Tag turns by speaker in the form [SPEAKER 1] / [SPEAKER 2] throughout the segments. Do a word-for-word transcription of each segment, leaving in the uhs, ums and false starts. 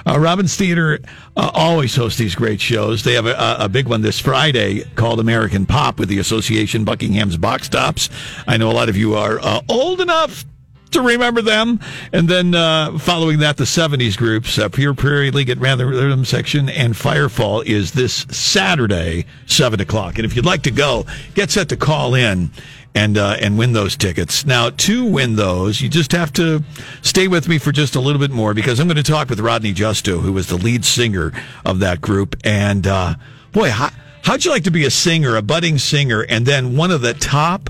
[SPEAKER 1] Uh, Robbins Theater uh, always hosts these great shows. They have a, a big one this Friday called American Pop with the Association Buckingham's Box Tops. I know a lot of you are uh, old enough to remember them. And then uh, following that, the seventies groups, uh, Pure Prairie League at Rhythm Section and Firefall is this Saturday, seven o'clock. And if you'd like to go, get set to call in and uh, and win those tickets. Now, to win those, you just have to stay with me for just a little bit more, because I'm going to talk with Rodney Justo, who was the lead singer of that group. And, uh, boy, how, how'd you like to be a singer, a budding singer, and then one of the top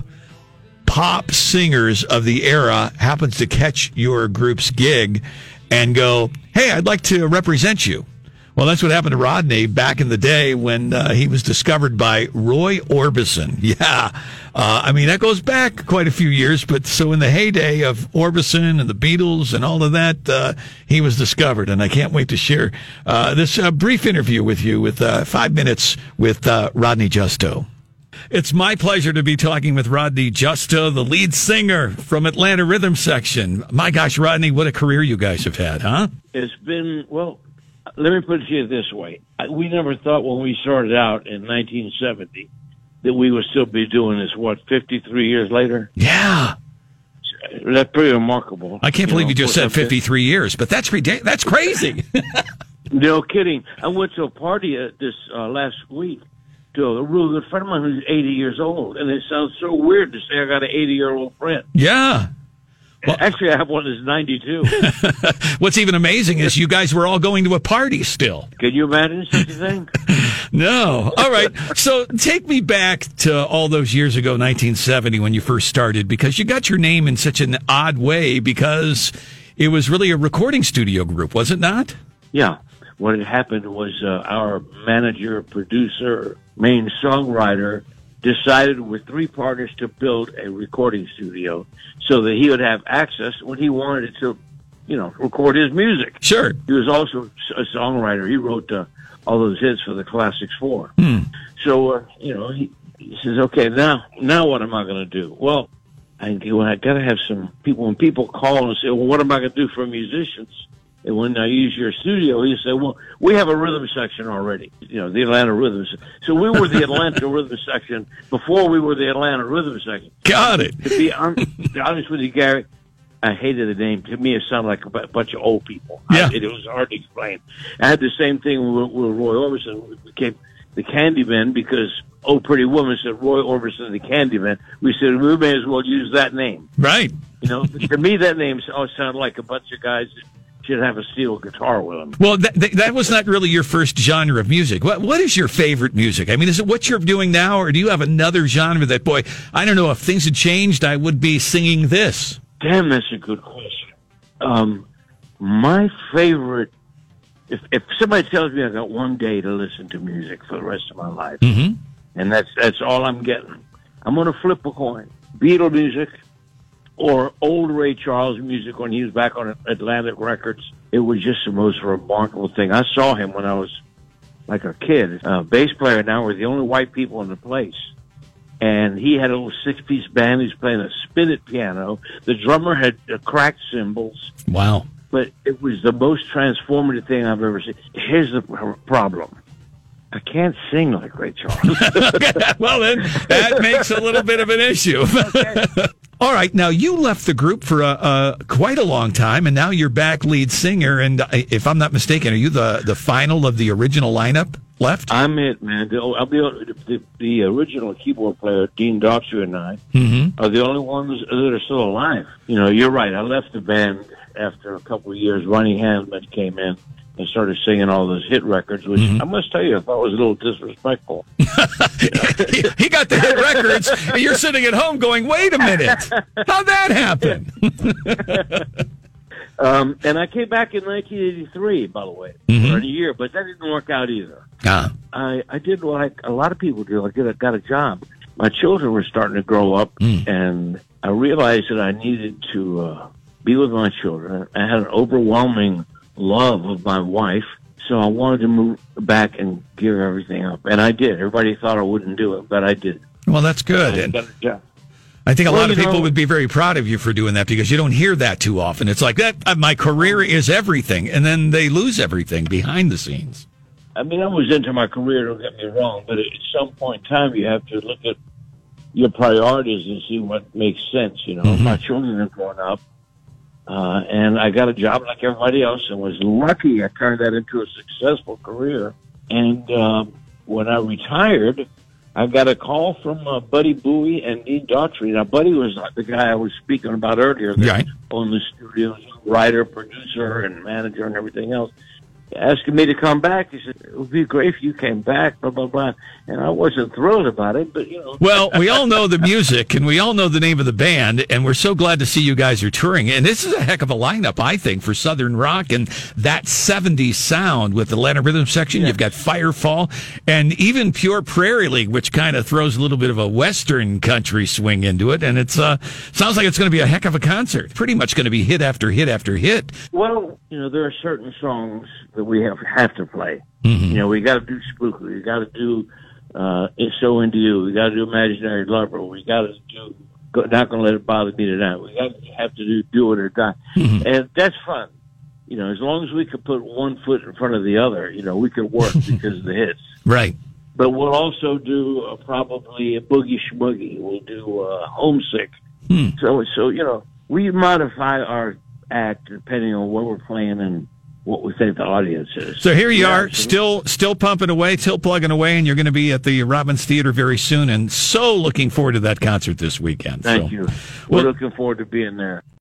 [SPEAKER 1] pop singers of the era happens to catch your group's gig and go, hey, I'd like to represent you? Well, that's what happened to Rodney back in the day when uh, he was discovered by Roy Orbison. Yeah. Uh, I mean, that goes back quite a few years, but so in the heyday of Orbison and the Beatles and all of that, uh, he was discovered. And I can't wait to share uh, this uh, brief interview with you with uh, five minutes with uh, Rodney Justo. It's my pleasure to be talking with Rodney Justo, the lead singer from Atlanta Rhythm Section. My gosh, Rodney, what a career you guys have had, huh?
[SPEAKER 2] It's been, well, let me put it to you this way. We never thought when we started out in nineteen seventy that we would still be doing this, what, fifty-three years later?
[SPEAKER 1] Yeah.
[SPEAKER 2] That's pretty remarkable.
[SPEAKER 1] I can't you believe know, you just said fifty-three years, but that's ridiculous. That's crazy.
[SPEAKER 2] No kidding. I went to a party uh, this uh, last week to a real good friend of mine who's eighty years old, and it sounds so weird to say I got an eighty-year-old friend.
[SPEAKER 1] Yeah. Well,
[SPEAKER 2] actually, I have one that's ninety-two.
[SPEAKER 1] What's even amazing is you guys were all going to a party still.
[SPEAKER 2] Can you imagine such a thing?
[SPEAKER 1] No. All right. So take me back to all those years ago, nineteen seventy, when you first started, because you got your name in such an odd way, because it was really a recording studio group, was it not?
[SPEAKER 2] Yeah. What had happened was uh, our manager, producer, main songwriter decided with three partners to build a recording studio so that he would have access when he wanted to, you know, record his music.
[SPEAKER 1] Sure.
[SPEAKER 2] He was also a songwriter. He wrote uh, all those hits for the Classics Four.
[SPEAKER 1] Hmm.
[SPEAKER 2] So, uh, you know, he, he says, okay, now, now what am I going to do? Well, I, well, I got to have some people, when people call and say, well, what am I going to do for musicians? And when I use your studio, he said, well, we have a rhythm section already, you know, the Atlanta Rhythm Section. So we were the Atlanta Rhythm Section before we were the Atlanta Rhythm Section.
[SPEAKER 1] Got it.
[SPEAKER 2] To be honest, to be honest with you, Gary, I hated the name. To me, it sounded like a b- bunch of old people.
[SPEAKER 1] Yeah.
[SPEAKER 2] I, it, it was hard to explain. I had the same thing with, with Roy Orbison. We became the Candyman because Oh Pretty Woman said Roy Orbison the Candyman. We said, we may as well use that name.
[SPEAKER 1] Right.
[SPEAKER 2] You know, to me, that name always sounded like a bunch of guys that should have a steel guitar with them.
[SPEAKER 1] Well, that, that was not really your first genre of music. What What is your favorite music? I mean, is it what you're doing now, or do you have another genre that, boy, I don't know, if things had changed, I would be singing this?
[SPEAKER 2] Damn, that's a good question. Um, my favorite, if, if somebody tells me I got one day to listen to music for the rest of my life,
[SPEAKER 1] mm-hmm.
[SPEAKER 2] and that's that's all I'm getting, I'm going to flip a coin. Beatle music, or old Ray Charles music when he was back on Atlantic Records. It was just the most remarkable thing. I saw him when I was like a kid. Uh, bass player now, we're the only white people in the place. And he had a little six-piece band. He was playing a spinet piano. The drummer had uh, cracked cymbals.
[SPEAKER 1] Wow.
[SPEAKER 2] But it was the most transformative thing I've ever seen. Here's the problem. I can't sing like Ray Charles.
[SPEAKER 1] Well, then, that makes a little bit of an issue.
[SPEAKER 2] Okay.
[SPEAKER 1] All right. Now, you left the group for uh, uh, quite a long time, and now you're back lead singer. And if I'm not mistaken, are you the, the final of the original lineup left?
[SPEAKER 2] I'm it, man. The, I'll be, the, the original keyboard player, Dean Daughtry, and I
[SPEAKER 1] mm-hmm.
[SPEAKER 2] are the only ones that are still alive. You know, you're right. I left the band after a couple of years. Ronnie Hanman came in and started singing all those hit records, which mm-hmm. I must tell you, I thought was a little disrespectful.
[SPEAKER 1] he, he got the hit records, and you're sitting at home going, wait a minute, how'd that happen?
[SPEAKER 2] um, and I came back in nineteen eighty-three, by the way,
[SPEAKER 1] mm-hmm.
[SPEAKER 2] for a year, but that didn't work out either.
[SPEAKER 1] Ah.
[SPEAKER 2] I, I did what I, a lot of people do. I did, I got a job. My children were starting to grow up,
[SPEAKER 1] mm.
[SPEAKER 2] and I realized that I needed to uh, be with my children. I had an overwhelming love of my wife, so I wanted to move back and give everything up, and I did. Everybody thought I wouldn't do it, but I did.
[SPEAKER 1] Well, that's good.
[SPEAKER 2] I
[SPEAKER 1] And,
[SPEAKER 2] got a job.
[SPEAKER 1] I think a
[SPEAKER 2] Well,
[SPEAKER 1] lot of
[SPEAKER 2] you
[SPEAKER 1] people
[SPEAKER 2] know-
[SPEAKER 1] would be very proud of you for doing that because you don't hear that too often. It's like that. Uh, my career is everything, and then they lose everything behind the scenes.
[SPEAKER 2] I mean, I was into my career, don't get me wrong, but at some point in time, you have to look at your priorities and see what makes sense. You know,
[SPEAKER 1] Mhm.
[SPEAKER 2] my children are growing up, uh, and I got a job like everybody else and was lucky I turned that into a successful career. And um, when I retired, I got a call from uh, Buddy Bowie and Dean Daughtry. Now, Buddy was like the guy I was speaking about earlier that
[SPEAKER 1] Right.
[SPEAKER 2] owned the studio, writer, producer, and manager and everything else. Asking me to come back. He said, it would be great if you came back, blah, blah, blah. And I wasn't thrilled about it, but, you know.
[SPEAKER 1] Well, we all know the music, and we all know the name of the band, and we're so glad to see you guys are touring. And this is a heck of a lineup, I think, for Southern rock and that seventies sound with the Atlanta Rhythm section.
[SPEAKER 2] Yeah.
[SPEAKER 1] You've got Firefall, and even Pure Prairie League, which kind of throws a little bit of a Western country swing into it. And it's uh, sounds like it's going to be a heck of a concert. Pretty much going to be hit after hit after hit.
[SPEAKER 2] Well, you know, there are certain songs that we have have to play.
[SPEAKER 1] Mm-hmm.
[SPEAKER 2] You know, we got to do Spooky. We got to do uh, It's So Into You. We got to do Imaginary Lover. We got to do go, Not Gonna Let It Bother Me Tonight. We got to have to do Do It or Die,
[SPEAKER 1] Mm-hmm.
[SPEAKER 2] and that's fun. You know, as long as we could put one foot in front of the other, you know, we could work because of the hits.
[SPEAKER 1] Right.
[SPEAKER 2] But we'll also do uh, probably a Boogie Schmoogie. We'll do uh, Homesick.
[SPEAKER 1] Hmm.
[SPEAKER 2] So, so you know, we modify our act depending on what we're playing and what we think the audience is.
[SPEAKER 1] So here you
[SPEAKER 2] Yeah,
[SPEAKER 1] are,
[SPEAKER 2] absolutely.
[SPEAKER 1] still still pumping away, still plugging away, and you're going to be at the Robbins Theater very soon. And so looking forward to that concert this weekend.
[SPEAKER 2] Thank
[SPEAKER 1] so,
[SPEAKER 2] you. We're
[SPEAKER 1] well-
[SPEAKER 2] looking forward to being there.